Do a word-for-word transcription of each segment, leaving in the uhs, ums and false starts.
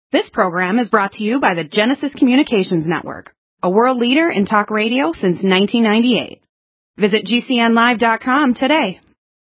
This program is brought to you by the Genesis Communications Network, a world leader in talk radio since nineteen ninety-eight. Visit G C N live dot com today.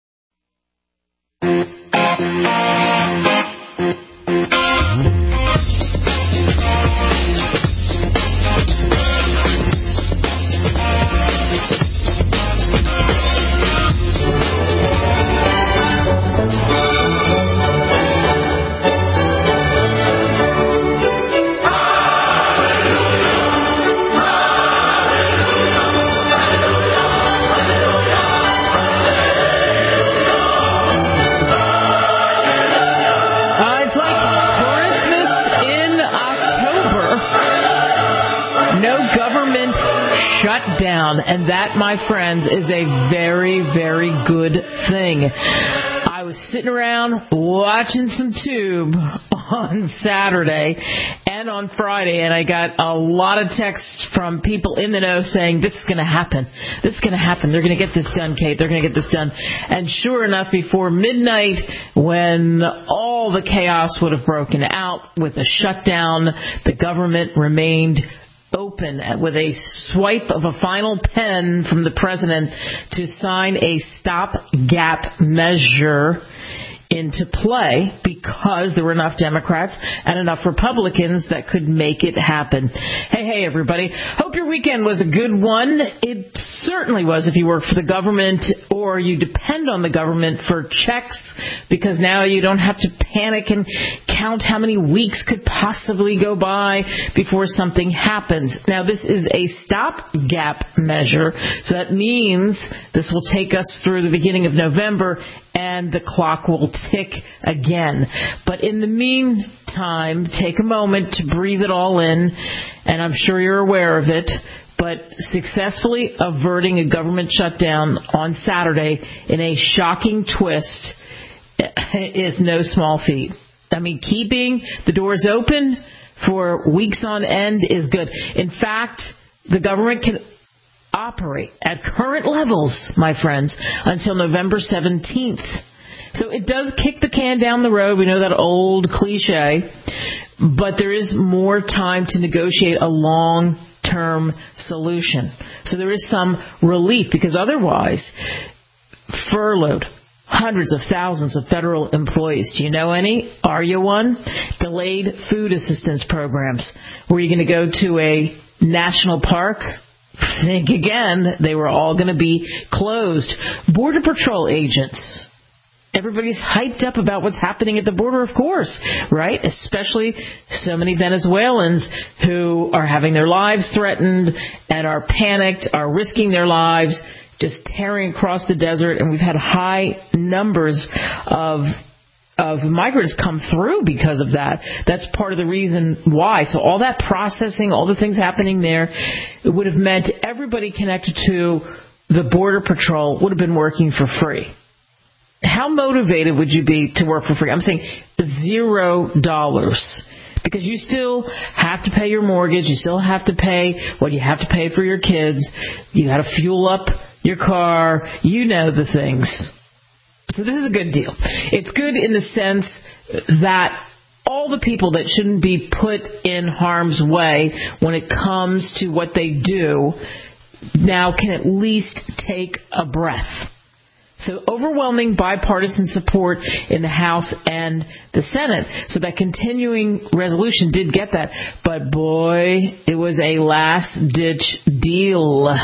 Shut down, and that, my friends, is a very, very good thing. I was sitting around watching some Tube on Saturday and on Friday, and I got a lot of texts from people in the know saying, this is going to happen. This is going to happen. They're going to get this done, Kate. They're going to get this done. And sure enough, before midnight, when all the chaos would have broken out with the shutdown, the government remained open with a swipe of a final pen from the president to sign a stopgap measure into play because there were enough Democrats and enough Republicans that could make it happen. Hey, hey, everybody. Hope your weekend was a good one. It certainly was if you work for the government or you depend on the government for checks, because now you don't have to panic and count how many weeks could possibly go by before something happens. Now, this is a stopgap measure, so that means this will take us through the beginning of November and the clock will tick again. But in the meantime, take a moment to breathe it all in, and I'm sure you're aware of it, but successfully averting a government shutdown on Saturday in a shocking twist is no small feat. I mean, keeping the doors open for weeks on end is good. In fact, the government can operate at current levels, my friends, until November seventeenth. So it does kick the can down the road. We know that old cliche, but there is more time to negotiate a long-term solution. So there is some relief, because otherwise, furloughed hundreds of thousands of federal employees. Do you know any? Are you one? Delayed food assistance programs. Were you going to go to a national park? Think again. They were all going to be closed. Border Patrol agents. Everybody's hyped up about what's happening at the border, of course, right? Especially so many Venezuelans who are having their lives threatened and are panicked, are risking their lives, just tearing across the desert. And we've had high numbers of of migrants come through because of that. That's part of the reason why. So all that processing, all the things happening there, it would have meant everybody connected to the Border Patrol would have been working for free. How motivated would you be to work for free? I'm saying zero dollars. Because you still have to pay your mortgage. You still have to pay what you have to pay for your kids. You got to fuel up your car. You know the things. So this is a good deal. It's good in the sense that all the people that shouldn't be put in harm's way when it comes to what they do now can at least take a breath. So overwhelming bipartisan support in the House and the Senate. So that continuing resolution did get that. But boy, it was a last-ditch deal.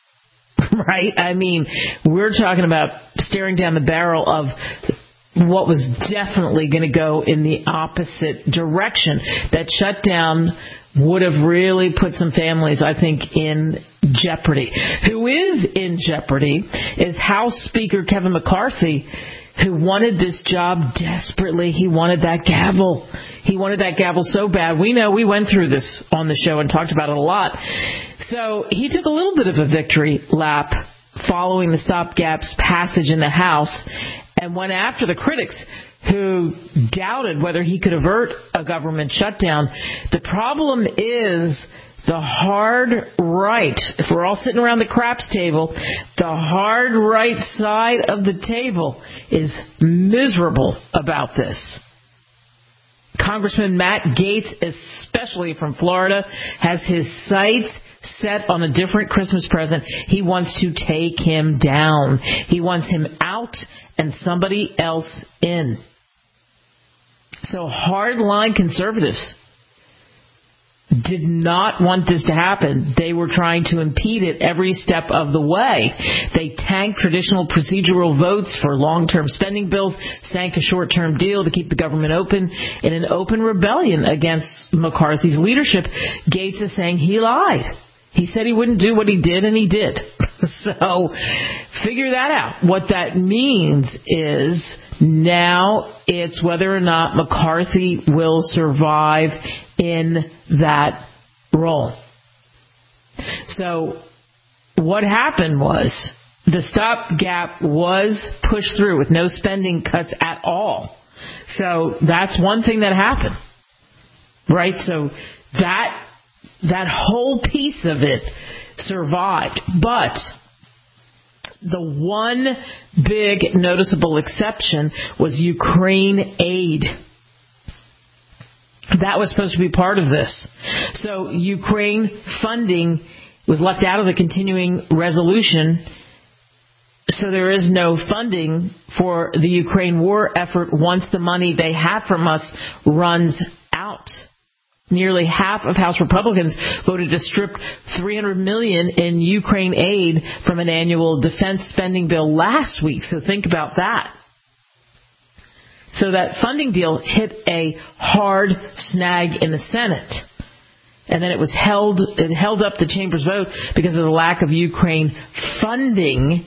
Right? I mean, we're talking about staring down the barrel of what was definitely going to go in the opposite direction. That shutdown would have really put some families, I think, in jeopardy. Who is in jeopardy is House Speaker Kevin McCarthy, who wanted this job desperately. He wanted that gavel. He wanted that gavel so bad. We know we went through this on the show and talked about it a lot. So he took a little bit of a victory lap following the stopgap's passage in the House and went after the critics who doubted whether he could avert a government shutdown. The problem is the hard right, if we're all sitting around the craps table, the hard right side of the table is miserable about this. Congressman Matt Gaetz, especially from Florida, has his sights set on a different Christmas present. He wants to take him down. He wants him out and somebody else in. So hardline conservatives did not want this to happen. They were trying to impede it every step of the way. They tanked traditional procedural votes for long-term spending bills, sank a short-term deal to keep the government open in an open rebellion against McCarthy's leadership. Gaetz is saying he lied. He said he wouldn't do what he did, and he did. So figure that out. What that means is now it's whether or not McCarthy will survive in that role. So what happened was the stopgap was pushed through with no spending cuts at all. So that's one thing that happened, right? So that that whole piece of it survived. But the one big noticeable exception was Ukraine aid. That was supposed to be part of this. So Ukraine funding was left out of the continuing resolution. So there is no funding for the Ukraine war effort once the money they have from us runs out. Nearly half of House Republicans voted to strip three hundred million dollars in Ukraine aid from an annual defense spending bill last week. So think about that. So that funding deal hit a hard snag in the Senate. And then it was held, it held up the chamber's vote because of the lack of Ukraine funding.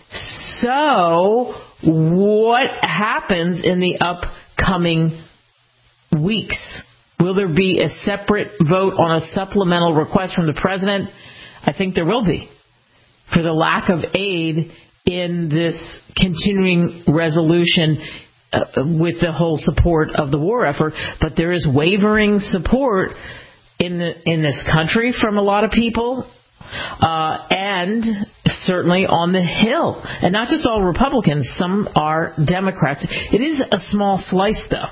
So what happens in the upcoming weeks? Will there be a separate vote on a supplemental request from the president? I think there will be, for the lack of aid in this continuing resolution uh, with the whole support of the war effort. But there is wavering support in the, in this country from a lot of people, uh, and certainly on the Hill. And not just all Republicans, some are Democrats. It is a small slice, though.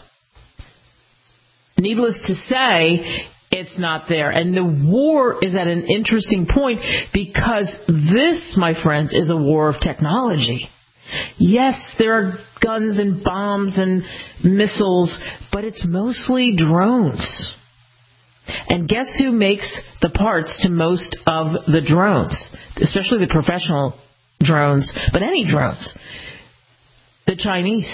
Needless to say, it's not there. And the war is at an interesting point because this, my friends, is a war of technology. Yes, there are guns and bombs and missiles, but it's mostly drones. And guess who makes the parts to most of the drones, especially the professional drones, but any drones? The Chinese.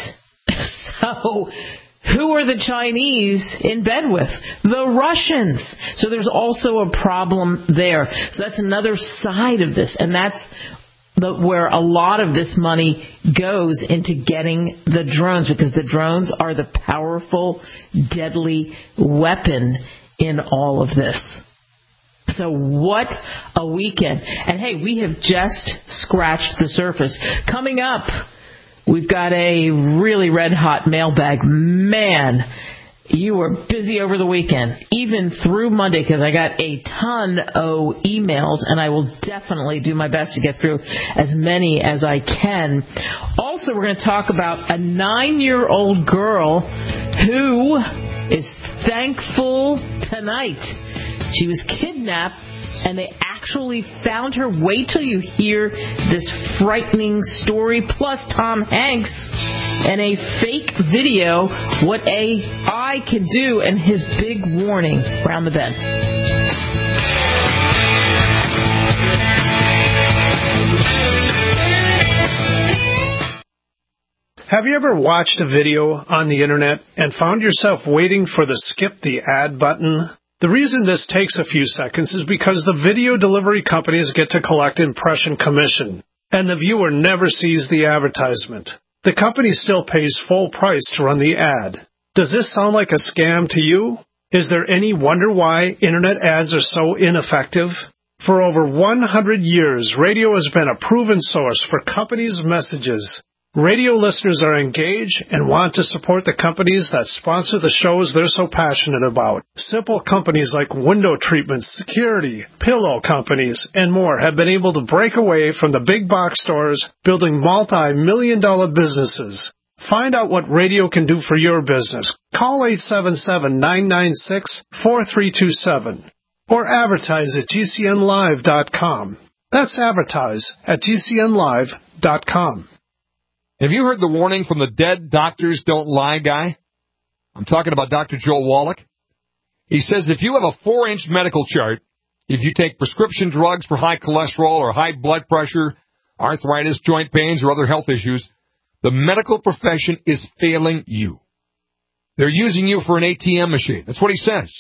So who are the Chinese in bed with? The Russians. So there's also a problem there. So that's another side of this, and that's the, where a lot of this money goes into getting the drones, because the drones are the powerful, deadly weapon in all of this. So what a weekend. And hey, we have just scratched the surface. Coming up, we've got a really red-hot mailbag. Man, you were busy over the weekend, even through Monday, because I got a ton of emails, and I will definitely do my best to get through as many as I can. Also, we're going to talk about a nine-year-old girl who is thankful tonight. She was kidnapped, and they actually found her. Wait till you hear this frightening story, plus Tom Hanks and a fake video, what A I can do, and his big warning around the bend. Have you ever watched a video on the internet and found yourself waiting for the skip the ad button? The reason this takes a few seconds is because the video delivery companies get to collect impression commission, and the viewer never sees the advertisement. The company still pays full price to run the ad. Does this sound like a scam to you? Is there any wonder why internet ads are so ineffective? For over one hundred years, radio has been a proven source for companies' messages. Radio listeners are engaged and want to support the companies that sponsor the shows they're so passionate about. Simple companies like window treatment, security, pillow companies, and more have been able to break away from the big box stores, building multi-million dollar businesses. Find out what radio can do for your business. Call eight seven seven, nine nine six, four three two seven or advertise at G C N live dot com. That's advertise at G C N live dot com. Have you heard the warning from the Dead Doctors Don't Lie guy? I'm talking about Doctor Joel Wallach. He says if you have a four-inch medical chart, if you take prescription drugs for high cholesterol or high blood pressure, arthritis, joint pains, or other health issues, the medical profession is failing you. They're using you for an A T M machine. That's what he says.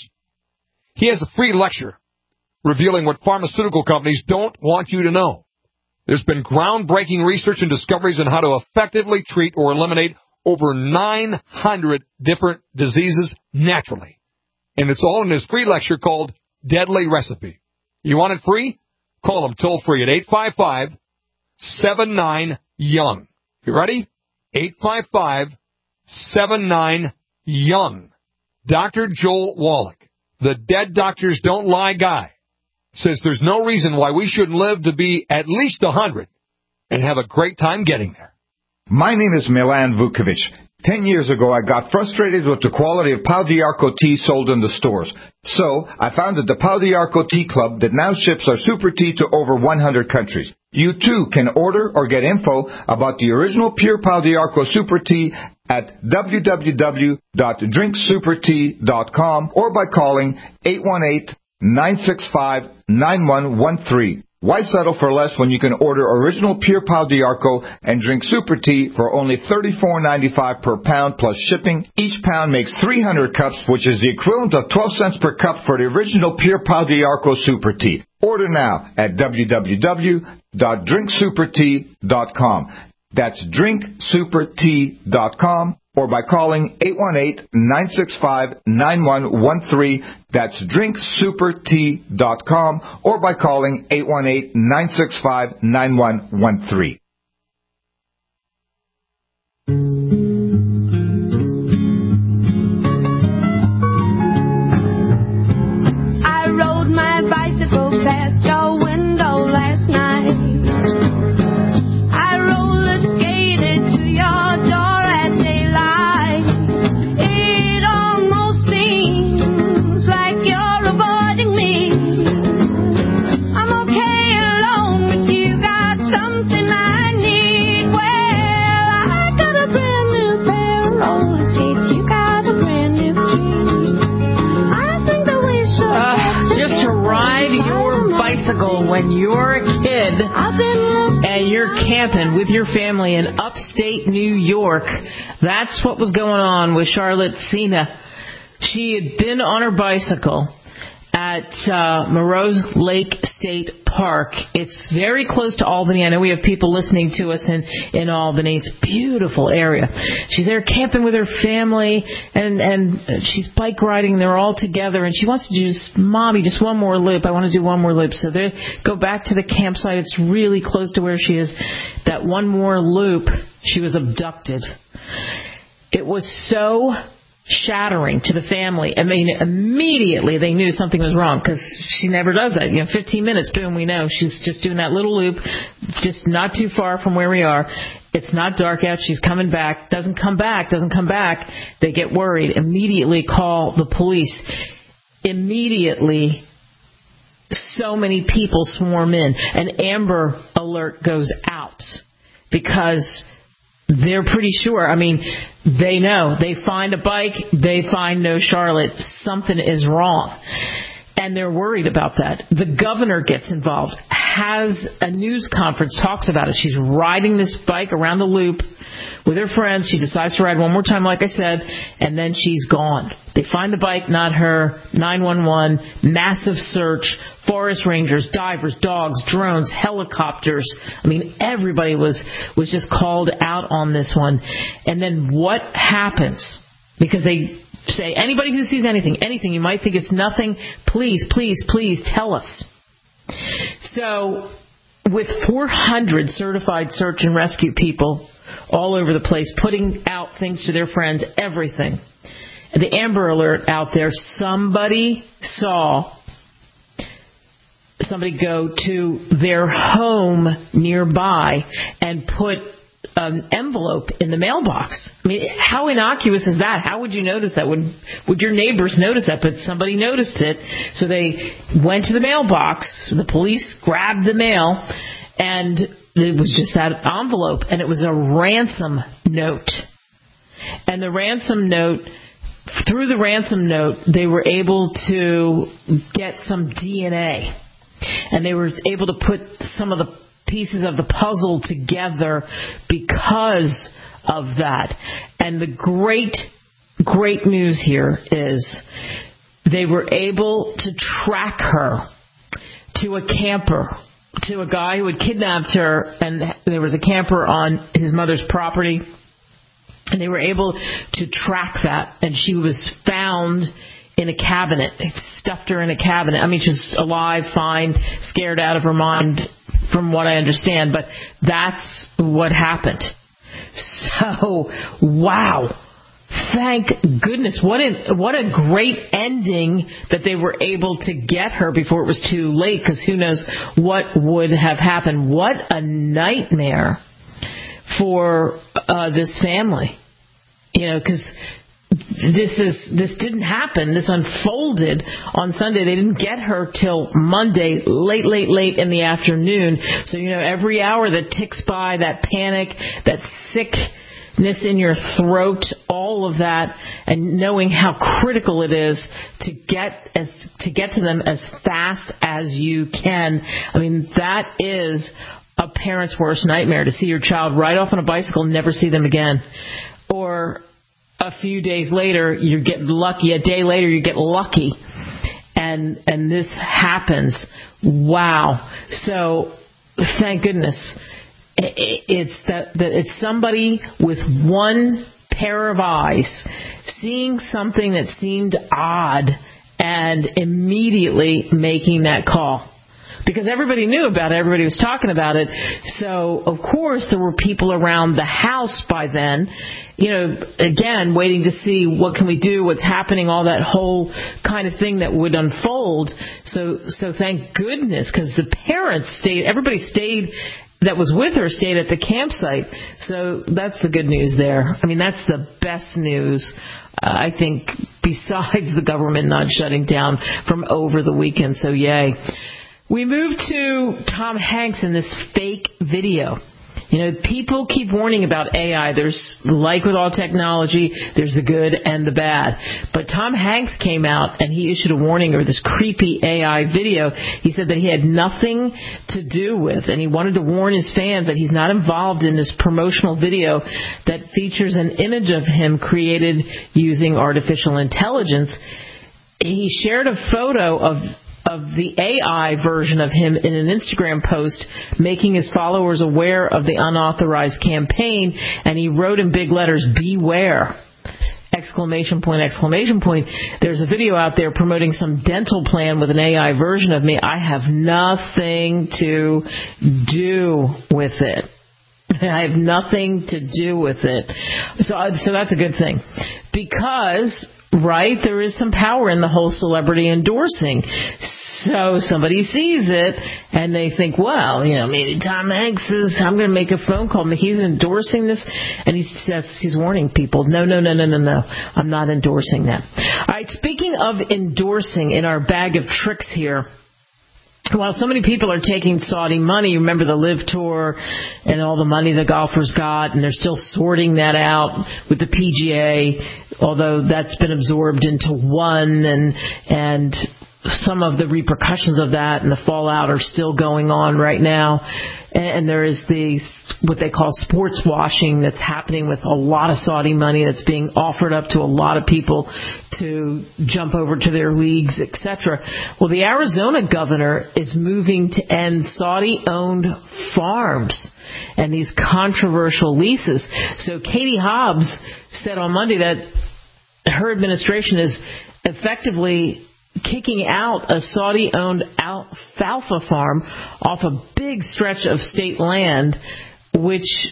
He has a free lecture revealing what pharmaceutical companies don't want you to know. There's been groundbreaking research and discoveries on how to effectively treat or eliminate over nine hundred different diseases naturally. And it's all in his free lecture called Deadly Recipe. You want it free? Call him toll free at eight five five, seven nine, young. You ready? eight five five, seven nine, young. Doctor Joel Wallach, the Dead Doctors Don't Lie guy, says there's no reason why we shouldn't live to be at least one hundred and have a great time getting there. My name is Milan Vukovic. Ten years ago, I got frustrated with the quality of Pau d'Arco tea sold in the stores. So, I founded the Pau d'Arco Tea Club that now ships our super tea to over one hundred countries. You too can order or get info about the original pure Pau d'Arco super tea at w w w dot drink super tea dot com or by calling eight one eight, nine six five, nine one one three. Why settle for less when you can order original pure Pau d'Arco and drink super tea for only thirty-four ninety-five per pound plus shipping? Each pound makes three hundred cups, which is the equivalent of twelve cents per cup for the original pure Pau d'Arco super tea. Order now at w w w dot drink super tea dot com. That's drink super tea dot com or by calling eight one eight, nine six five, nine one one three. That's drink super tea dot com or by calling eight one eight, nine six five, nine one one three. I rode my bicycle past your window last night. I roller skated to your door at daylight. It almost seems like you're avoiding me. I'm okay alone, but you got something I need. Well, I got a brand new pair of roller skates. You got a brand new key. I think that we should Uh, just to ride your bicycle when you're a kid and you're camping with your family in upstate New York. That's what was going on with Charlotte Cena. She had been on her bicycle at uh, Moreau Lake State Park. It's very close to Albany. I know we have people listening to us in, in Albany. It's a beautiful area. She's there camping with her family, and, and she's bike riding. They're all together, and she wants to do just, Mommy, just one more loop. I want to do one more loop. So they go back to the campsite. It's really close to where she is. That one more loop, she was abducted. It was so shattering to the family. I mean, immediately they knew something was wrong because she never does that. You know, fifteen minutes, boom, we know. She's just doing that little loop, just not too far from where we are. It's not dark out. She's coming back. Doesn't come back. Doesn't come back. They get worried. Immediately call the police. Immediately, so many people swarm in. An Amber Alert goes out because they're pretty sure. I mean, they know. They find a bike. They find no Charlotte. Something is wrong. And they're worried about that. The governor gets involved, has a news conference, talks about it. She's riding this bike around the loop with her friends. She decides to ride one more time, like I said, and then she's gone. They find the bike, not her. nine one one, massive search, forest rangers, divers, dogs, drones, helicopters. I mean, everybody was, was just called out on this one. And then what happens? Because they say, anybody who sees anything, anything, you might think it's nothing, please, please, please tell us. So with four hundred certified search and rescue people all over the place, putting out things to their friends, everything, the Amber Alert out there, somebody saw somebody go to their home nearby and put an envelope in the mailbox. I mean, how innocuous is that? How would you notice that? Would would your neighbors notice that? But somebody noticed it, so they went to the mailbox. The police grabbed the mail, and it was just that envelope, and it was a ransom note. And the ransom note, through the ransom note, they were able to get some D N A, and they were able to put some of the pieces of the puzzle together because of that. And the great, great news here is they were able to track her to a camper, to a guy who had kidnapped her, and there was a camper on his mother's property, and they were able to track that, and she was found in a cabinet. They stuffed her in a cabinet. I mean, she was alive, fine, scared out of her mind, from what I understand, but that's what happened. So, wow. Thank goodness. What a, what a great ending that they were able to get her before it was too late, because who knows what would have happened. What a nightmare for uh, this family. You know, because this is this didn't happen. This unfolded on Sunday. They didn't get her till Monday, late, late, late in the afternoon. So, you know, every hour that ticks by, that panic, that sickness in your throat, all of that, and knowing how critical it is to get as to get to them as fast as you can. I mean, that is a parent's worst nightmare, to see your child ride off on a bicycle and never see them again. Or a few days later, you get lucky. A day later, you get lucky, and and this happens. Wow! So, thank goodness, it's that that it's somebody with one pair of eyes seeing something that seemed odd and immediately making that call. Because everybody knew about it, everybody was talking about it. So, of course, there were people around the house by then, you know, again, waiting to see what can we do, what's happening, all that whole kind of thing that would unfold. So, so thank goodness, because the parents stayed, everybody stayed, that was with her stayed at the campsite. So that's the good news there. I mean, that's the best news, uh, I think, besides the government not shutting down from over the weekend. So, yay. We move to Tom Hanks in this fake video. You know, people keep warning about A I. There's, like with all technology, there's the good and the bad. But Tom Hanks came out and he issued a warning over this creepy A I video. He said that he had nothing to do with, and he wanted to warn his fans that he's not involved in this promotional video that features an image of him created using artificial intelligence. He shared a photo of of the A I version of him in an Instagram post, making his followers aware of the unauthorized campaign, and he wrote in big letters, "Beware!" Exclamation point, exclamation point. There's a video out there promoting some dental plan with an A I version of me. I have nothing to do with it. I have nothing to do with it. So, so that's a good thing. Because, right, there is some power in the whole celebrity endorsing. So somebody sees it and they think, well, you know, maybe Tom Hanks is, I'm going to make a phone call. He's endorsing this. And he says, he's warning people, no, no, no, no, no, no. I'm not endorsing that. All right, speaking of endorsing, in our bag of tricks here, while so many people are taking Saudi money, remember the Live Tour and all the money the golfers got, and they're still sorting that out with the P G A, although that's been absorbed into one, and and some of the repercussions of that and the fallout are still going on right now. And there is the what they call sports washing that's happening with a lot of Saudi money that's being offered up to a lot of people to jump over to their leagues, et cetera. Well, the Arizona governor is moving to end Saudi-owned farms and these controversial leases. So Katie Hobbs said on Monday that her administration is effectively kicking out a Saudi-owned alfalfa farm off a big stretch of state land, which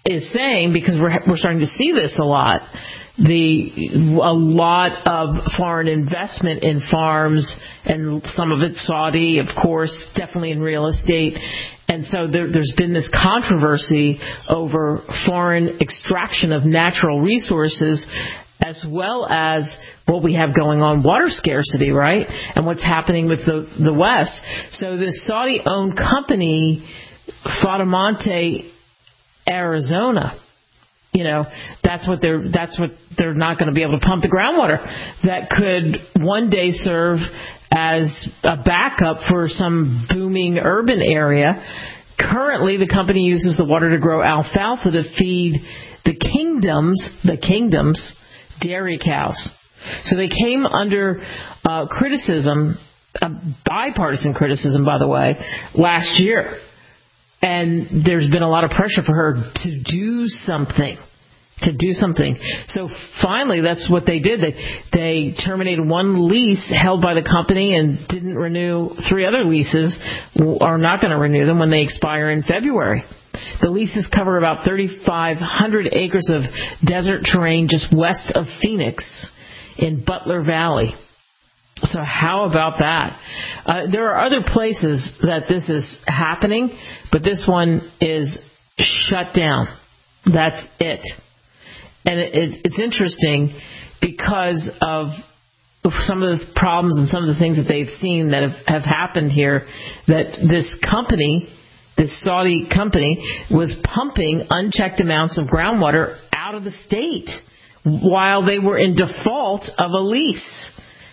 is saying, because we're we're starting to see this a lot, the a lot of foreign investment in farms, and some of it Saudi, of course, definitely in real estate. And so there, there's been this controversy over foreign extraction of natural resources, as well as what we have going on, water scarcity, right? And what's happening with the, the West. So this Saudi-owned company, Fatamonte, Arizona, you know, that's what they're, that's what they're not going to be able to pump the groundwater. That could one day serve as a backup for some booming urban area. Currently, the company uses the water to grow alfalfa to feed the kingdoms, the kingdoms, dairy cows. So they came under uh, criticism, uh, bipartisan criticism, by the way, last year. And there's been a lot of pressure for her to do something. To do something. So finally, that's what they did. They they terminated one lease held by the company and didn't renew three other leases, are not going to renew them when they expire in February. The leases cover about thirty-five hundred acres of desert terrain just west of Phoenix in Butler Valley. So how about that? Uh, there are other places that this is happening, but this one is shut down. That's it. And it, it, it's interesting because of some of the problems and some of the things that they've seen that have, have happened here, that this company, this Saudi company, was pumping unchecked amounts of groundwater out of the state while they were in default of a lease.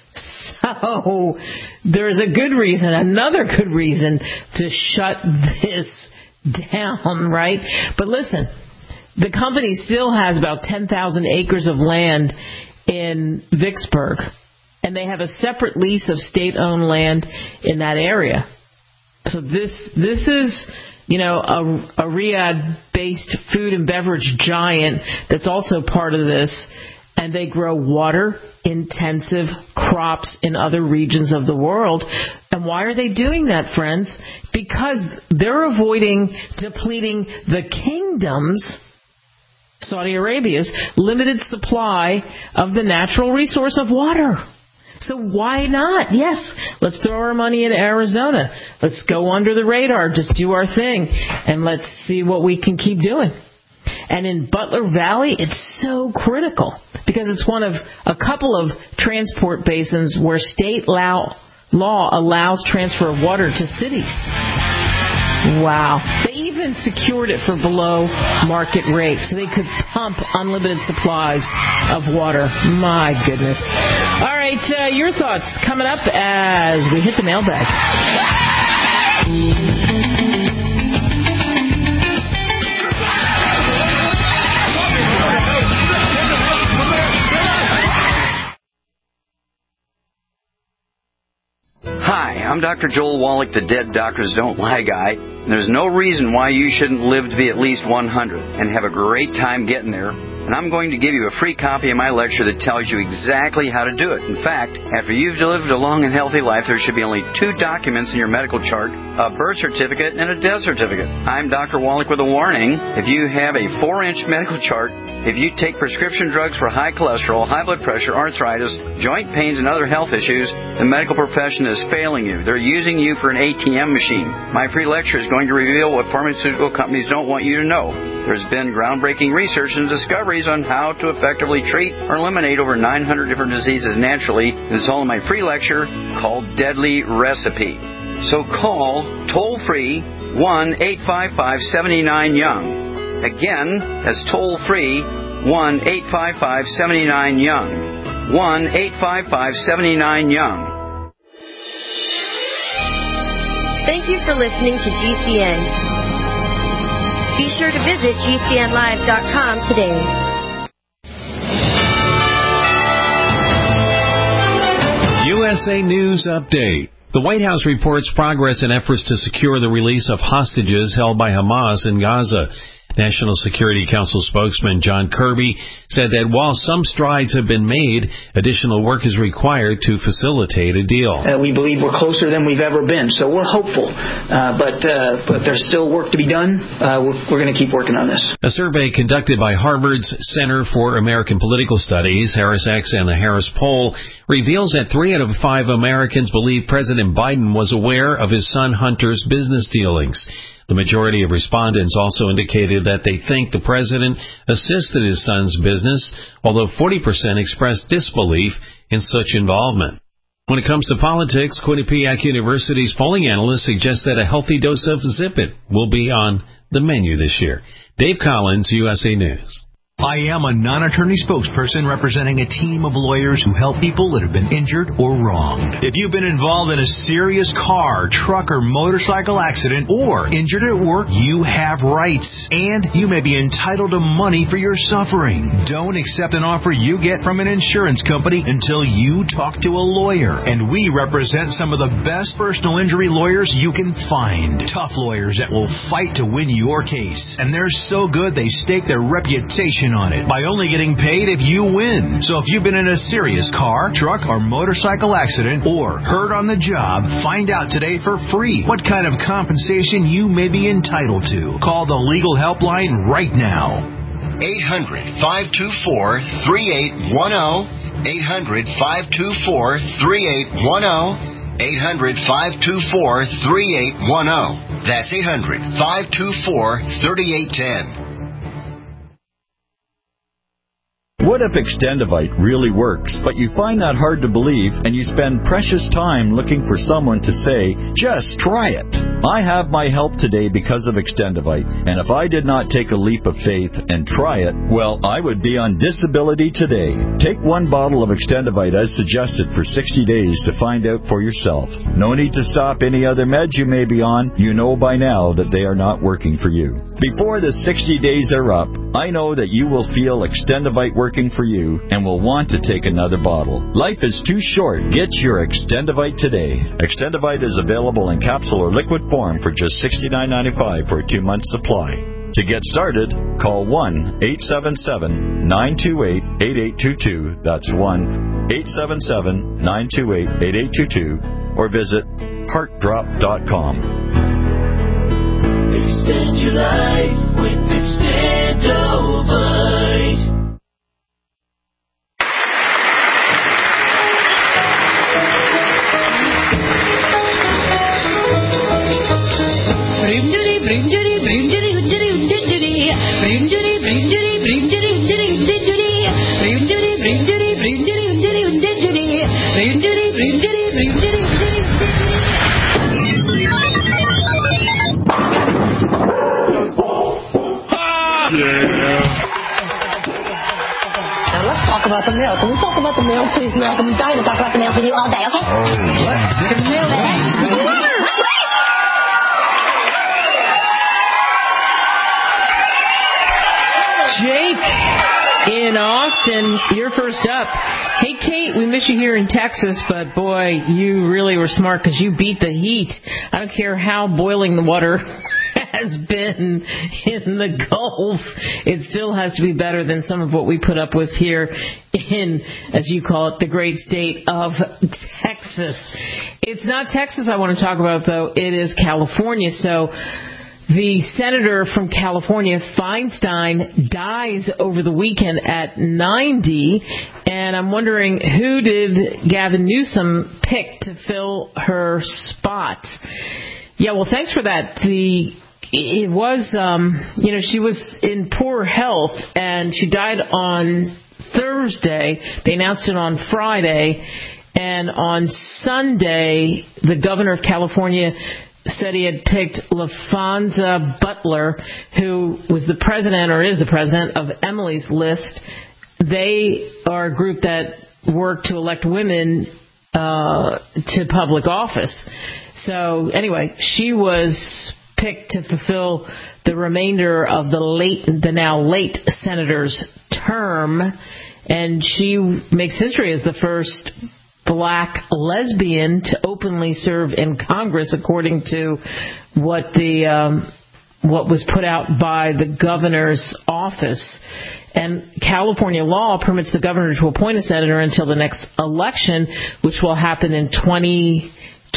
So there's a good reason, another good reason to shut this down, right? But listen, the company still has about ten thousand acres of land in Vicksburg, and they have a separate lease of state-owned land in that area. So this this is, you know, a, a Riyadh-based food and beverage giant that's also part of this, and they grow water-intensive crops in other regions of the world. And why are they doing that, friends? Because they're avoiding depleting the kingdom's, Saudi Arabia's, limited supply of the natural resource of water. So why not? Yes, let's throw our money in Arizona. Let's go under the radar, just do our thing, and let's see what we can keep doing. And in Butler Valley, it's so critical because it's one of a couple of transport basins where state law, law allows transfer of water to cities. Wow. They even secured it for below market rate so they could pump unlimited supplies of water. My goodness. All right, uh, your thoughts coming up as we hit the mailbag. Hi, I'm Doctor Joel Wallach, the Dead Doctors Don't Lie guy, and there's no reason why you shouldn't live to be at least one hundred and have a great time getting there. And I'm going to give you a free copy of my lecture that tells you exactly how to do it. In fact, after you've lived a long and healthy life, there should be only two documents in your medical chart, a birth certificate and a death certificate. I'm Doctor Wallach with a warning. If you have a four-inch medical chart, if you take prescription drugs for high cholesterol, high blood pressure, arthritis, joint pains, and other health issues, the medical profession is failing you. They're using you for an A T M machine. My free lecture is going to reveal what pharmaceutical companies don't want you to know. There's been groundbreaking research and discoveries on how to effectively treat or eliminate over nine hundred different diseases naturally. It's all in my free lecture called Deadly Recipe. So call toll-free one eight five five, seven nine, young. Again, that's toll-free one eight five five, seven nine, young. one eight five five, seven nine, young. Thank you for listening to G C N. Be sure to visit G C N live dot com today. U S A News Update. The White House reports progress in efforts to secure the release of hostages held by Hamas in Gaza. National Security Council spokesman John Kirby said that while some strides have been made, additional work is required to facilitate a deal. Uh, we believe we're closer than we've ever been, so we're hopeful. Uh, but uh, but there's still work to be done. Uh, we're we're going to keep working on this. A survey conducted by Harvard's Center for American Political Studies, HarrisX, and the Harris Poll reveals that three out of five Americans believe President Biden was aware of his son Hunter's business dealings. The majority of respondents also indicated that they think the president assisted his son's business, although forty percent expressed disbelief in such involvement. When it comes to politics, Quinnipiac University's polling analyst suggests that a healthy dose of Zip It will be on the menu this year. Dave Collins, U S A News. I am a non-attorney spokesperson representing a team of lawyers who help people that have been injured or wronged. If you've been involved in a serious car, truck, or motorcycle accident or injured at work, you have rights, and you may be entitled to money for your suffering. Don't accept an offer you get from an insurance company until you talk to a lawyer, and we represent some of the best personal injury lawyers you can find. Tough lawyers that will fight to win your case, and they're so good they stake their reputation on it by only getting paid if you win. So if you've been in a serious car, truck, or motorcycle accident or hurt on the job, find out today for free what kind of compensation you may be entitled to. Call the legal helpline right now. eight hundred, five two four, three eight one zero. eight hundred, five two four, three eight one zero. eight hundred, five two four, three eight one zero. That's eight hundred, five two four, three eight one zero. What if Extendivite really works, but you find that hard to believe and you spend precious time looking for someone to say, just try it? I have my help today because of Extendivite, and if I did not take a leap of faith and try it, well, I would be on disability today. Take one bottle of Extendivite as suggested for sixty days to find out for yourself. No need to stop any other meds you may be on. You know by now that they are not working for you. Before the sixty days are up, I know that you will feel Extendivite working for you and will want to take another bottle. Life is too short. Get your Extendivite today. Extendivite is available in capsule or liquid form for just sixty-nine ninety-five for a two-month supply. To get started, call one eight seven seven, nine two eight, eight eight two two. That's one eight seven seven, nine two eight, eight eight two two. Or visit heart drop dot com. Extend your life with Extendovite. About the mail. Can we talk about the mail, please, Malcolm? I'm dying to talk about the mail with you all day, okay? Oh, what's the mail? Jake in Austin, you're first up. Hey, Kate, we miss you here in Texas, but boy, you really were smart because you beat the heat. I don't care how boiling the water has been in the Gulf. It still has to be better than some of what we put up with here in, as you call it, the great state of Texas. It's not Texas I want to talk about, though. It is California. So the senator from California, Feinstein, dies over the weekend at ninety, and I'm wondering who did Gavin Newsom pick to fill her spot? Yeah, well, thanks for that. The It was, um, you know, she was in poor health, and she died on Thursday. They announced it on Friday, and on Sunday, the governor of California said he had picked LaFonza Butler, who was the president, or is the president, of Emily's List. They are a group that work to elect women uh, to public office. So, anyway, she was picked to fulfill the remainder of the late, the now late senator's term, and she makes history as the first black lesbian to openly serve in Congress, according to what the um, what was put out by the governor's office. And California law permits the governor to appoint a senator until the next election, which will happen in twenty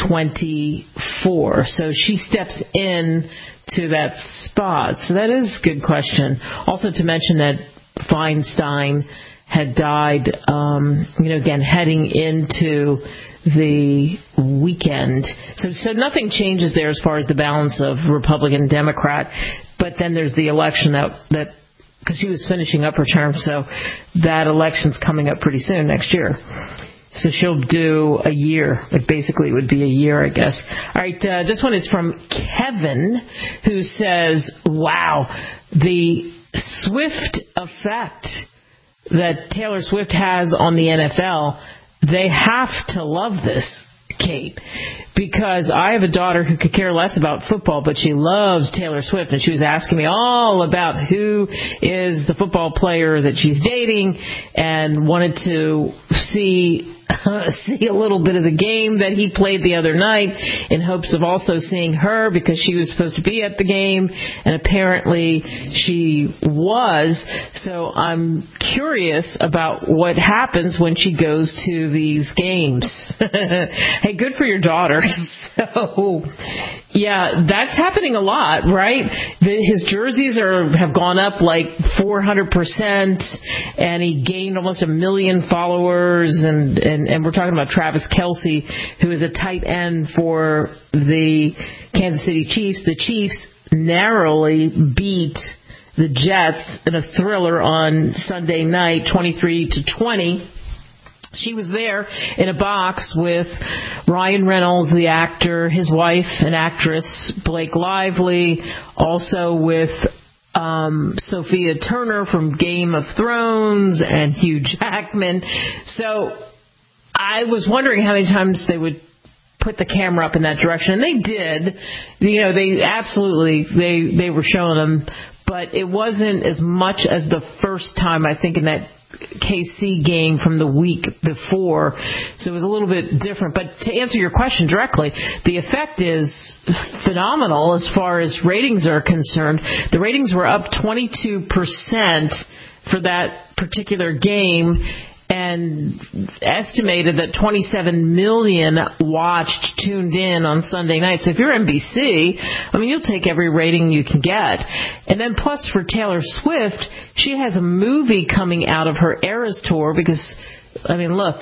twenty-four. So she steps in to that spot. So that is a good question. Also to mention that Feinstein had died, um, you know, again, heading into the weekend. So, so nothing changes there as far as the balance of Republican and Democrat. But then there's the election that, that because she was finishing up her term, so that election's coming up pretty soon next year. So she'll do a year. It basically would be a year, I guess. All right, uh, this one is from Kevin, who says, wow, the Swift effect that Taylor Swift has on the N F L, they have to love this, Kate, because I have a daughter who could care less about football, but she loves Taylor Swift, and she was asking me all about who is the football player that she's dating and wanted to see see a little bit of the game that he played the other night in hopes of also seeing her because she was supposed to be at the game, and apparently she was. So I'm curious about what happens when she goes to these games. Hey, good for your daughter. So, yeah, that's happening a lot, right? The, his jerseys are have gone up like four hundred percent, and he gained almost a million followers, and, and, and we're talking about Travis Kelce, who is a tight end for the Kansas City Chiefs. The Chiefs narrowly beat the Jets in a thriller on Sunday night, twenty-three to twenty. She was there in a box with Ryan Reynolds, the actor, his wife, an actress, Blake Lively, also with um, Sophia Turner from Game of Thrones and Hugh Jackman. So I was wondering how many times they would put the camera up in that direction. And they did. You know, they absolutely, they, they were showing them. But it wasn't as much as the first time, I think, in that K C game from the week before. So it was a little bit different. But to answer your question directly, the effect is phenomenal as far as ratings are concerned. The ratings were up twenty-two percent for that particular game, and estimated that twenty-seven million watched, tuned in on Sunday night. So if you're N B C, I mean, you'll take every rating you can get. And then plus for Taylor Swift, she has a movie coming out of her Eras Tour because, I mean, look,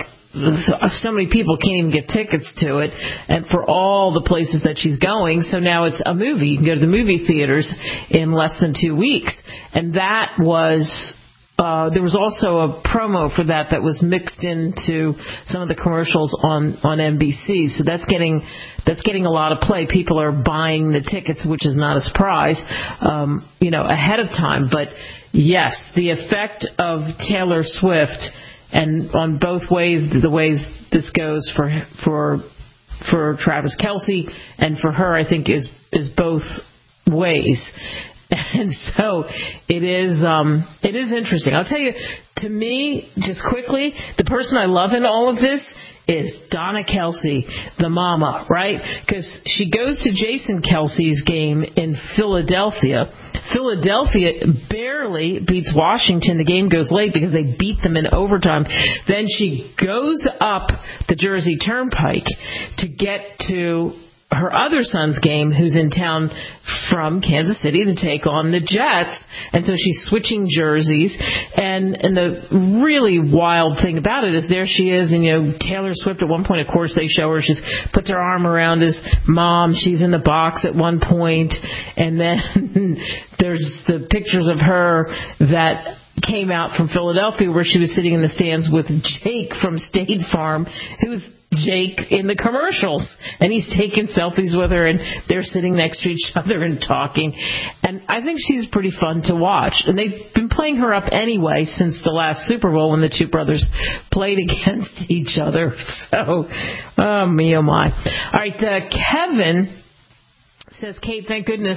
so many people can't even get tickets to it, and for all the places that she's going. So now it's a movie. You can go to the movie theaters in less than two weeks. And that was... Uh, there was also a promo for that that was mixed into some of the commercials on, on N B C. So that's getting that's getting a lot of play. People are buying the tickets, which is not a surprise, um, you know, ahead of time. But yes, the effect of Taylor Swift, and on both ways, the ways this goes for for for Travis Kelce and for her, I think is is both ways. And so it is um, it is interesting. I'll tell you, to me, just quickly, the person I love in all of this is Donna Kelce, the mama, right? Because she goes to Jason Kelce's game in Philadelphia. Philadelphia barely beats Washington. The game goes late because they beat them in overtime. Then she goes up the Jersey Turnpike to get to her other son's game, who's in town from Kansas City to take on the Jets. And so she's switching jerseys. And and the really wild thing about it is there she is, and, you know, Taylor Swift, at one point, of course, they show her. She puts her arm around his mom. She's in the box at one point. And then there's the pictures of her that came out from Philadelphia where she was sitting in the stands with Jake from State Farm, who's Jake in the commercials, and he's taking selfies with her, and they're sitting next to each other and talking. And I think she's pretty fun to watch. And they've been playing her up anyway since the last Super Bowl when the two brothers played against each other. So, oh, me, oh, my. All right, uh, Kevin says, Kate, thank goodness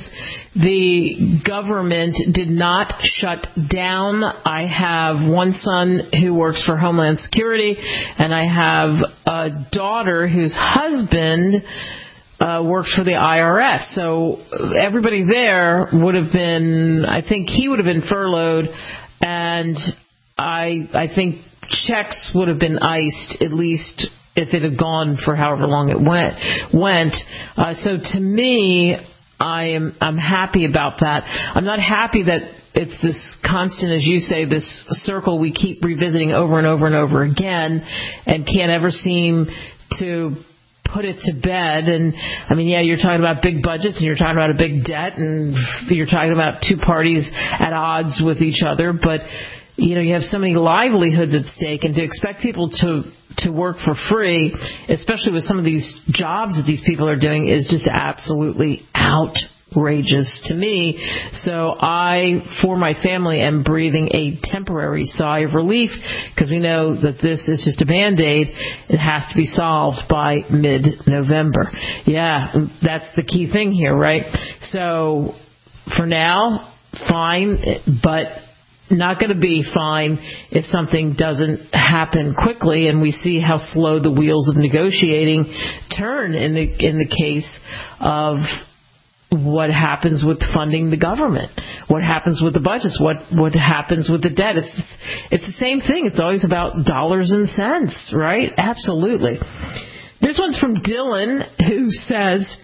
the government did not shut down. I have one son who works for Homeland Security, and I have a daughter whose husband uh, worked for the I R S. So everybody there would have been, I think he would have been furloughed, and I I think checks would have been iced, at least if it had gone for however long it went. went. Uh, so to me, I am I'm happy about that. I'm not happy that it's this constant, as you say, this circle we keep revisiting over and over and over again and can't ever seem to put it to bed. And, I mean, yeah, you're talking about big budgets and you're talking about a big debt and you're talking about two parties at odds with each other. But, you know, you have so many livelihoods at stake, and to expect people to to work for free, especially with some of these jobs that these people are doing, is just absolutely outrageous to me. So I, for my family, am breathing a temporary sigh of relief, because we know that this is just a Band-Aid. It has to be solved by mid-November. Yeah, that's the key thing here, right? So for now, fine, but not going to be fine if something doesn't happen quickly, and we see how slow the wheels of negotiating turn in the in the case of what happens with funding the government, what happens with the budgets, what what happens with the debt. It's it's the same thing. It's always about dollars and cents, right? Absolutely. This one's from Dylan, who says,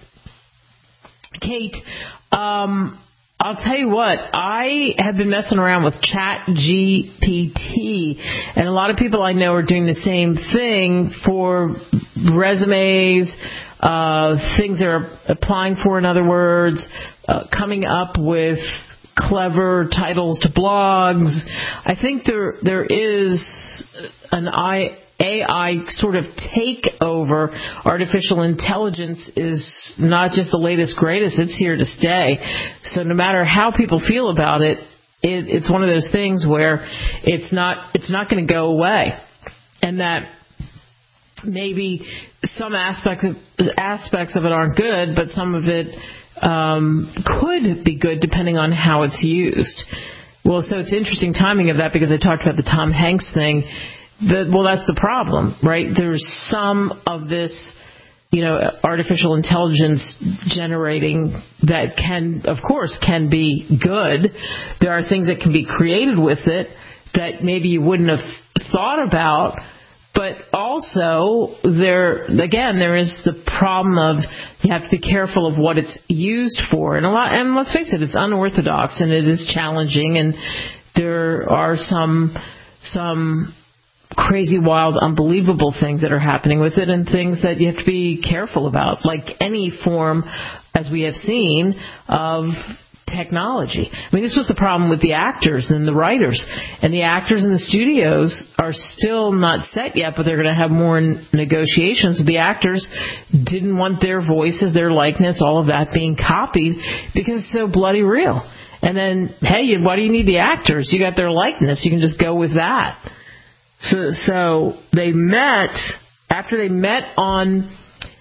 Kate, um, I'll tell you what, I have been messing around with Chat G P T, and a lot of people I know are doing the same thing for resumes, uh, things they're applying for, in other words, uh, coming up with clever titles to blogs. I think there there is an I. A I sort of takeover. Artificial intelligence is not just the latest, greatest. It's here to stay. So no matter how people feel about it, it it's one of those things where it's not it's not going to go away. And that maybe some aspects of, aspects of it aren't good, but some of it um, could be good depending on how it's used. Well, so it's interesting timing of that, because I talked about the Tom Hanks thing. The, well, that's the problem, right? There's some of this, you know, artificial intelligence generating that can, of course, can be good. There are things that can be created with it that maybe you wouldn't have thought about. But also, there, again, there is the problem of you have to be careful of what it's used for. And a lot, and let's face it, it's unorthodox and it is challenging, and there are some, some, crazy, wild, unbelievable things that are happening with it, and things that you have to be careful about, like any form, as we have seen, of technology. I mean, this was the problem with the actors and the writers. And the actors in the studios are still not set yet, but they're going to have more negotiations. The actors didn't want their voices, their likeness, all of that being copied, because it's so bloody real. And then, hey, why do you need the actors? You got their likeness. You can just go with that. So, so they met, after they met on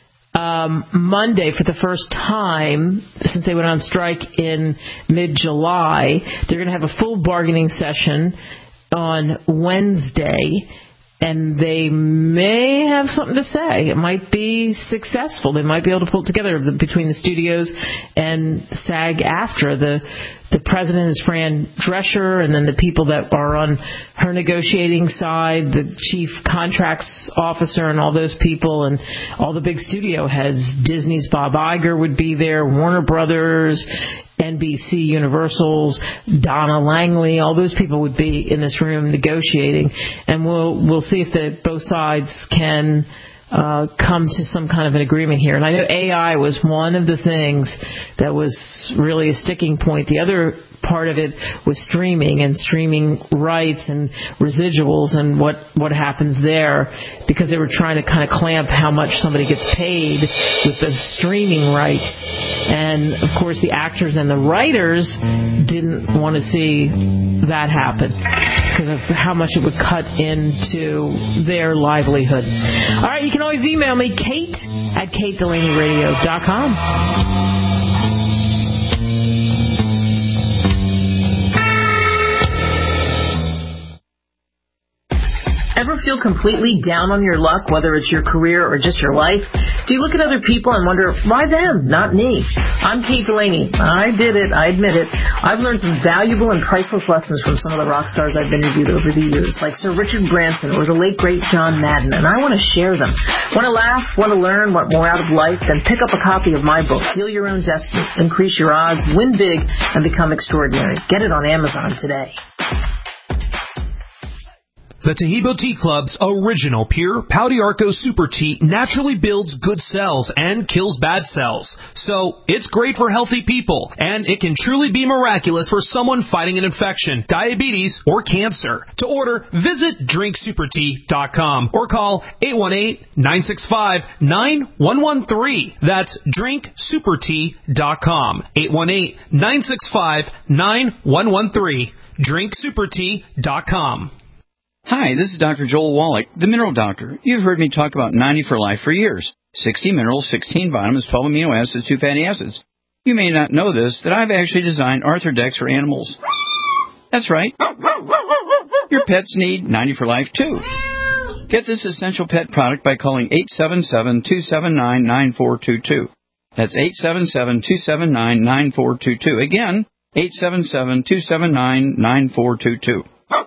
um, Monday for the first time since they went on strike in mid-July, they're going to have a full bargaining session on Wednesday, and they may have something to say. It might be successful. They might be able to pull it together between the studios and SAG-AFTRA. The the president is Fran Drescher, and then the people that are on her negotiating side, the chief contracts officer and all those people, and all the big studio heads. Disney's Bob Iger would be there, Warner Brothers, N B C, Universal's Donna Langley, all those people would be in this room negotiating, and we'll we'll see if the, both sides can uh, come to some kind of an agreement here. And I know A I was one of the things that was really a sticking point. The other part of it was streaming and streaming rights and residuals and what, what happens there, because they were trying to kind of clamp how much somebody gets paid with the streaming rights. And, of course, the actors and the writers didn't want to see that happen because of how much it would cut into their livelihood. All right, you can always email me, Kate at kate delaney radio dot com. Ever feel completely down on your luck, whether it's your career or just your life? Do you look at other people and wonder, why them, not me? I'm Kate Delaney. I did it. I admit it. I've learned some valuable and priceless lessons from some of the rock stars I've interviewed over the years, like Sir Richard Branson or the late, great John Madden, and I want to share them. Want to laugh? Want to learn? Want more out of life? Then pick up a copy of my book, Heal Your Own Destiny, Increase Your Odds, Win Big, and Become Extraordinary. Get it on Amazon today. The Tahibo Tea Club's original pure Pau d'Arco Super Tea naturally builds good cells and kills bad cells. So, it's great for healthy people, and it can truly be miraculous for someone fighting an infection, diabetes, or cancer. To order, visit drink super tea dot com or call eight one eight, nine six five, nine one one three. That's drink super tea dot com. eight one eight, nine six five, nine one one three. drink super tea dot com. Hi, this is Doctor Joel Wallach, the Mineral Doctor. You've heard me talk about ninety for Life for years. sixty minerals, sixteen vitamins, twelve amino acids, two fatty acids. You may not know this, that I've actually designed Arthrodex for animals. That's right. Your pets need ninety for Life, too. Get this essential pet product by calling eight seven seven, two seven nine, nine four two two. That's eight seven seven, two seven nine, nine four two two. Again, eight seven seven, two seven nine, nine four two two.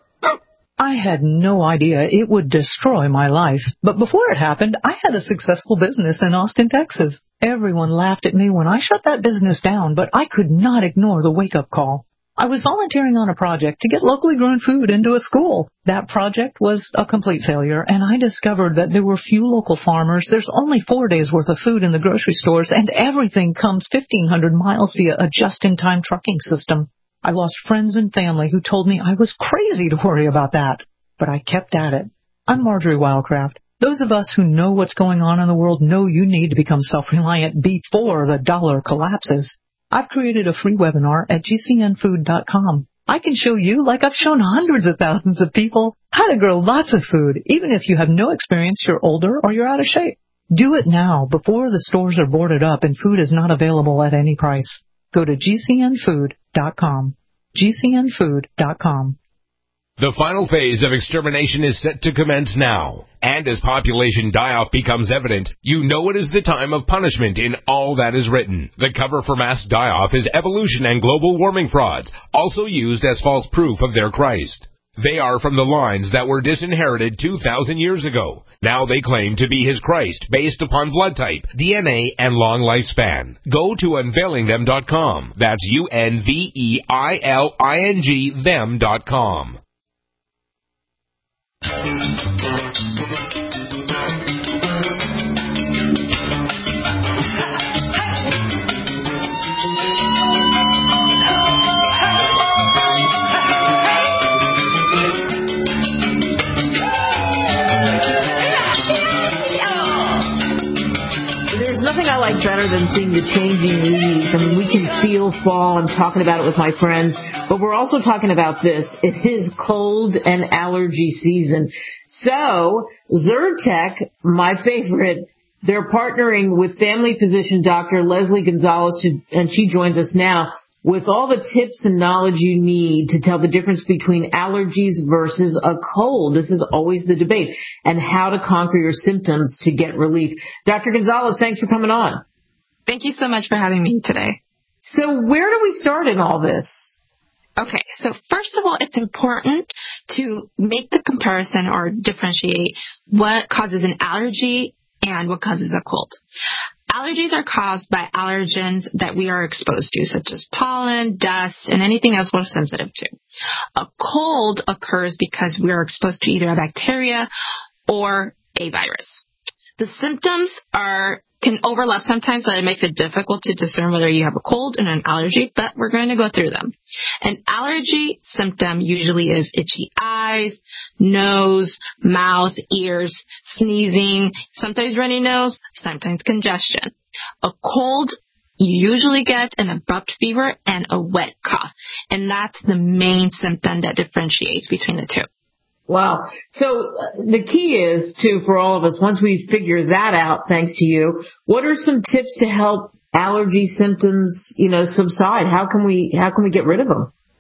I had no idea it would destroy my life. But before it happened, I had a successful business in Austin, Texas. Everyone laughed at me when I shut that business down, but I could not ignore the wake-up call. I was volunteering on a project to get locally grown food into a school. That project was a complete failure, and I discovered that there were few local farmers. There's only four days' worth of food in the grocery stores, and everything comes fifteen hundred miles via a just-in-time trucking system. I lost friends and family who told me I was crazy to worry about that. But I kept at it. I'm Marjorie Wildcraft. Those of us who know what's going on in the world know you need to become self-reliant before the dollar collapses. I've created a free webinar at G C N food dot com. I can show you, like I've shown hundreds of thousands of people, how to grow lots of food, even if you have no experience, you're older, or you're out of shape. Do it now, before the stores are boarded up and food is not available at any price. Go to G C N food dot com. G C N food dot com. The final phase of extermination is set to commence now. And as population die-off becomes evident, you know it is the time of punishment in all that is written. The cover for mass die-off is evolution and global warming frauds, also used as false proof of their Christ. They are from the lines that were disinherited two thousand years ago. Now they claim to be his Christ based upon blood type, D N A, and long lifespan. Go to unveiling them dot com. That's U N V E I L I N G them dot com. Nothing I like better than seeing the changing leaves. I mean, we can feel fall. I'm talking about it with my friends, but we're also talking about this. It is cold and allergy season. So, Zyrtec, my favorite, they're partnering with family physician Doctor Leslie Gonzalez, and she joins us now with all the tips and knowledge you need to tell the difference between allergies versus a cold. This is always the debate, and how to conquer your symptoms to get relief. Doctor Gonzalez, thanks for coming on. Thank you so much for having me today. So where do we start in all this? Okay, so first of all, it's important to make the comparison or differentiate what causes an allergy and what causes a cold. Allergies are caused by allergens that we are exposed to, such as pollen, dust, and anything else we're sensitive to. A cold occurs because we are exposed to either a bacteria or a virus. The symptoms are can overlap sometimes, so it makes it difficult to discern whether you have a cold and an allergy, but we're going to go through them. An allergy symptom usually is itchy eyes, nose, mouth, ears, sneezing, sometimes runny nose, sometimes congestion. A cold, you usually get an abrupt fever and a wet cough, and that's the main symptom that differentiates between the two. Wow. So uh, the key is, too, for all of us, once we figure that out, thanks to you, what are some tips to help allergy symptoms, you know, subside? How can we, how can we get rid of them?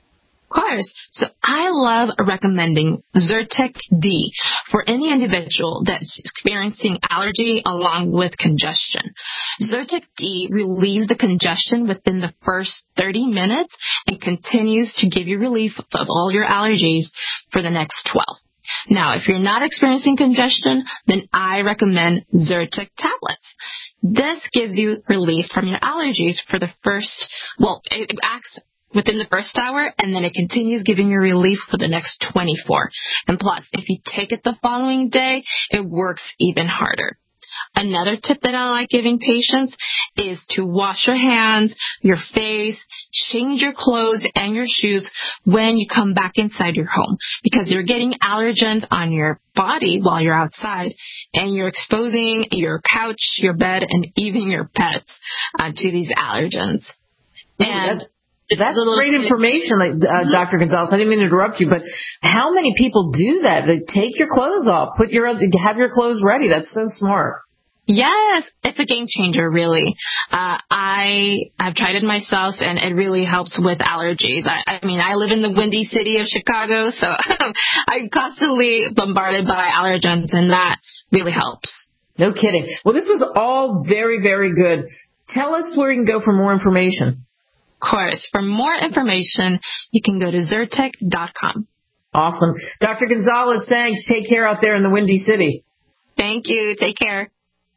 Of course. So I love recommending Zyrtec D for any individual that's experiencing allergy along with congestion. Zyrtec D relieves the congestion within the first thirty minutes and continues to give you relief of all your allergies for the next twelve. Now, if you're not experiencing congestion, then I recommend Zyrtec tablets. This gives you relief from your allergies for the first, well, it acts within the first hour, and then it continues giving you relief for the next twenty-four. And plus, if you take it the following day, it works even harder. Another tip that I like giving patients is to wash your hands, your face, change your clothes and your shoes when you come back inside your home, because you're getting allergens on your body while you're outside, and you're exposing your couch, your bed, and even your pets uh, to these allergens. And that's great information, like, uh, mm-hmm. Doctor Gonzalez. I didn't mean to interrupt you, but how many people do that? They take your clothes off, put your have your clothes ready. That's so smart. Yes, it's a game changer, really. Uh, I, I've tried it myself, and it really helps with allergies. I, I mean, I live in the windy city of Chicago, so I'm constantly bombarded by allergens, and that really helps. No kidding. Well, this was all very, very good. Tell us where you can go for more information. Of course. For more information, you can go to Zyrtec dot com. Awesome. Doctor Gonzalez, thanks. Take care out there in the windy city. Thank you. Take care.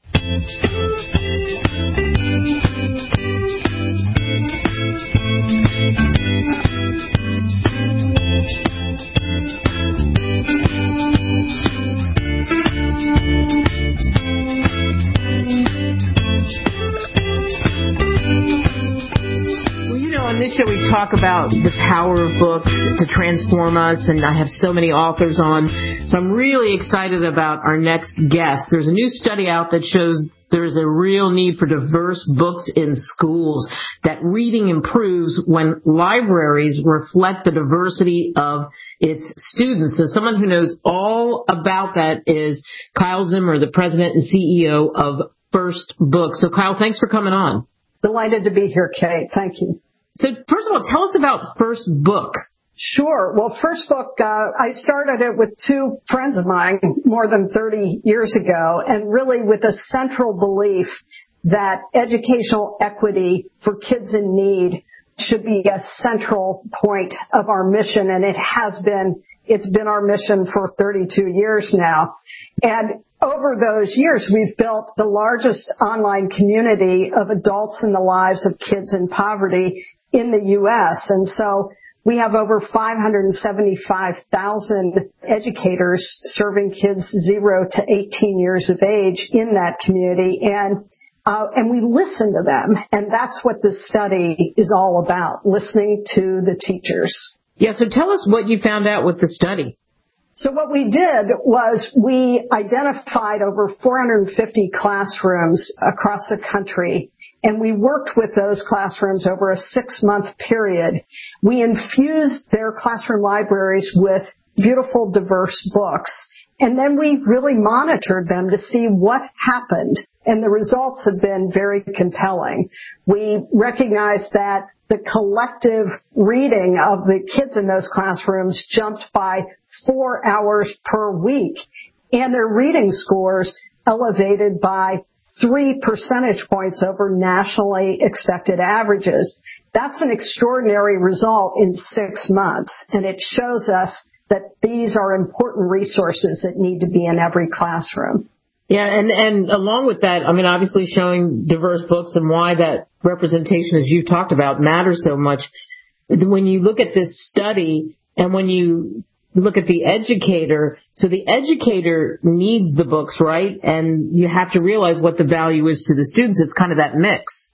On this show, we talk about the power of books to transform us, and I have so many authors on, so I'm really excited about our next guest. There's a new study out that shows there's a real need for diverse books in schools, that reading improves when libraries reflect the diversity of its students. So someone who knows all about that is Kyle Zimmer, the president and C E O of First Book. So Kyle, thanks for coming on. Delighted to be here, Kate. Thank you. So first of all, tell us about First Book. Sure. Well, First Book, uh, I started it with two friends of mine more than thirty years ago, and really with a central belief that educational equity for kids in need should be a central point of our mission, and it has been. It's been our mission for thirty-two years now. And over those years, we've built the largest online community of adults in the lives of kids in poverty in the U S. And so we have over five hundred seventy-five thousand educators serving kids zero to eighteen years of age in that community. And Uh, and we listen to them. And that's what this study is all about, listening to the teachers. Yeah, so tell us what you found out with the study. So what we did was we identified over four hundred fifty classrooms across the country, and we worked with those classrooms over a six-month period. We infused their classroom libraries with beautiful, diverse books, and then we really monitored them to see what happened, and the results have been very compelling. We recognized that the collective reading of the kids in those classrooms jumped by four hours per week, and their reading scores elevated by three percentage points over nationally expected averages. That's an extraordinary result in six months, and it shows us that these are important resources that need to be in every classroom. Yeah, and, and along with that, I mean, obviously showing diverse books and why that representation, as you've talked about, matters so much. When you look at this study and when you look at the educator, so the educator needs the books, right? And you have to realize what the value is to the students. It's kind of that mix.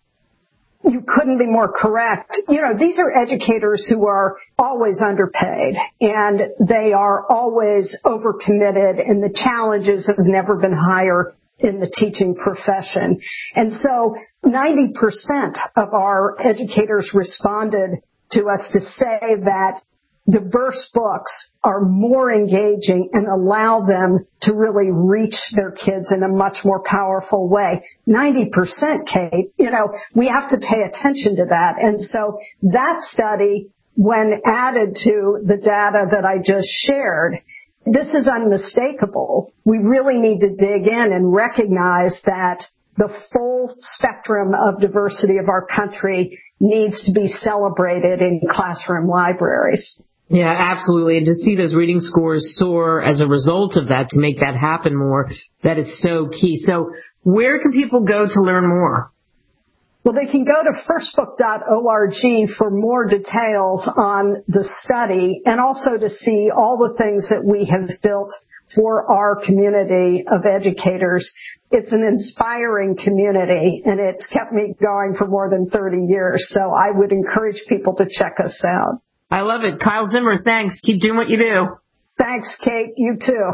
You couldn't be more correct. You know, these are educators who are always underpaid, and they are always overcommitted, and the challenges have never been higher in the teaching profession. And so ninety percent of our educators responded to us to say that diverse books are more engaging and allow them to really reach their kids in a much more powerful way. ninety percent, Kate, you know, we have to pay attention to that. And so that study when added to the data that I just shared, this is unmistakable. We really need to dig in and recognize that the full spectrum of diversity of our country needs to be celebrated in classroom libraries. Yeah, absolutely. And to see those reading scores soar as a result of that, to make that happen more, that is so key. So where can people go to learn more? Well, they can go to first book dot org for more details on the study and also to see all the things that we have built for our community of educators. It's an inspiring community, and it's kept me going for more than thirty years, so I would encourage people to check us out. I love it. Kyle Zimmer, thanks. Keep doing what you do. Thanks, Kate. You too.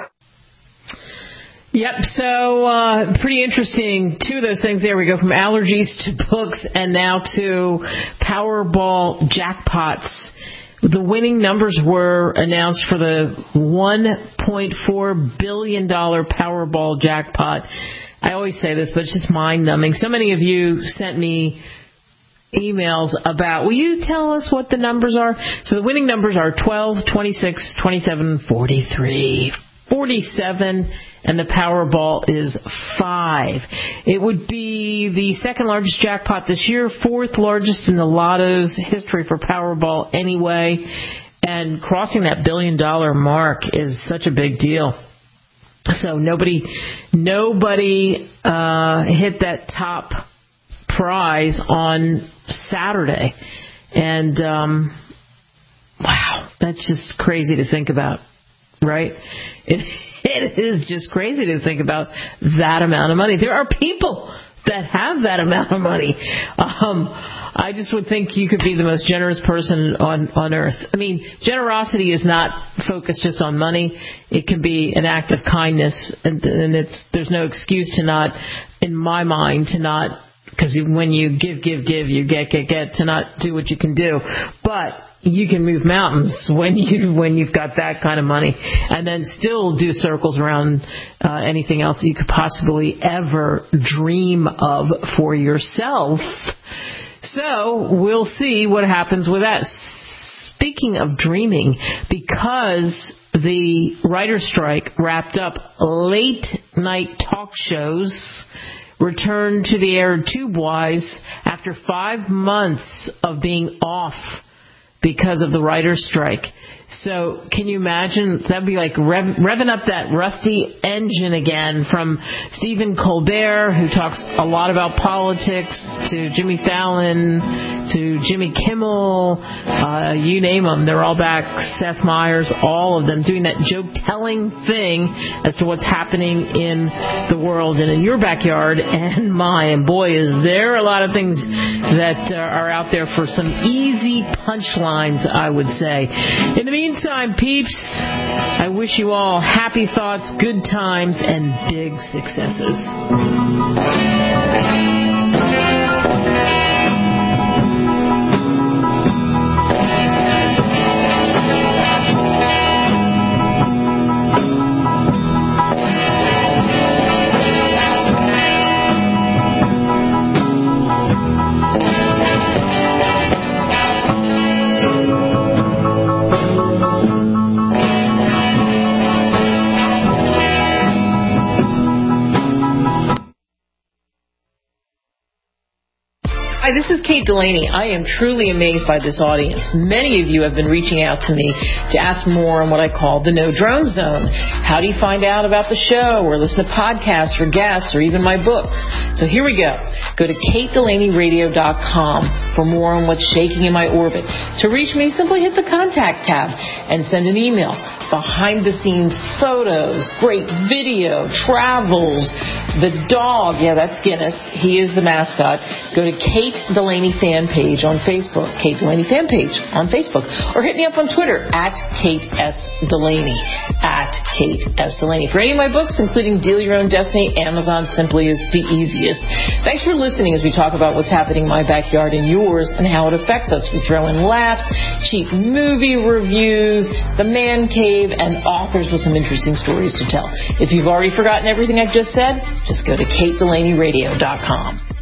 Yep, so uh, pretty interesting. Two of those things there. We go from allergies to books and now to Powerball jackpots. The winning numbers were announced for the one point four billion dollars Powerball jackpot. I always say this, but it's just mind-numbing. So many of you sent me emails about, will you tell us what the numbers are? So the winning numbers are twelve, twenty-six, twenty-seven, forty-three, forty-seven, and the Powerball is five. It would be the second largest jackpot this year, fourth largest in the Lotto's history for Powerball anyway, and crossing that billion dollar mark is such a big deal. So nobody, nobody uh, hit that top prize on Saturday, and um, wow, that's just crazy to think about, right? It, it is just crazy to think about that amount of money. There are people that have that amount of money. Um, I just would think you could be the most generous person on, on earth. I mean, generosity is not focused just on money. It can be an act of kindness, and, and it's, there's no excuse to not, in my mind, to not, because when you give, give, give, you get, get, get, to not do what you can do. But you can move mountains when you when you've got that kind of money, and then still do circles around uh, anything else that you could possibly ever dream of for yourself. So we'll see what happens with that. Speaking of dreaming, because the writer's strike wrapped up, late night talk shows returned to the air tube-wise after five months of being off because of the writer's strike. So can you imagine? That'd be like rev- revving up that rusty engine again, from Stephen Colbert, who talks a lot about politics, to Jimmy Fallon, to Jimmy Kimmel, uh, you name them. They're all back. Seth Meyers, all of them doing that joke-telling thing as to what's happening in the world and in your backyard and mine. And boy, is there a lot of things that uh, are out there for some easy punchlines, I would say. In the meantime, peeps, I wish you all happy thoughts, good times, and big successes. Hi, this is Kate Delaney. I am truly amazed by this audience. Many of you have been reaching out to me to ask more on what I call the No Drone Zone. How do you find out about the show, or listen to podcasts or guests, or even my books? So here we go. Go to kate delaney radio dot com for more on what's shaking in my orbit. To reach me, simply hit the contact tab and send an email. Behind-the-scenes photos, great video, travels, the dog. Yeah, that's Guinness. He is the mascot. Go to Kate Delaney fan page on Facebook. Kate Delaney fan page on Facebook. Or hit me up on Twitter at Kate S. Delaney. At Kate S. Delaney. For any of my books, including Deal Your Own Destiny, Amazon simply is the easiest. Thanks for listening as we talk about what's happening in my backyard and yours and how it affects us. We throw in laughs, cheap movie reviews, the man cave, and authors with some interesting stories to tell. If you've already forgotten everything I've just said, just go to kate delaney radio dot com.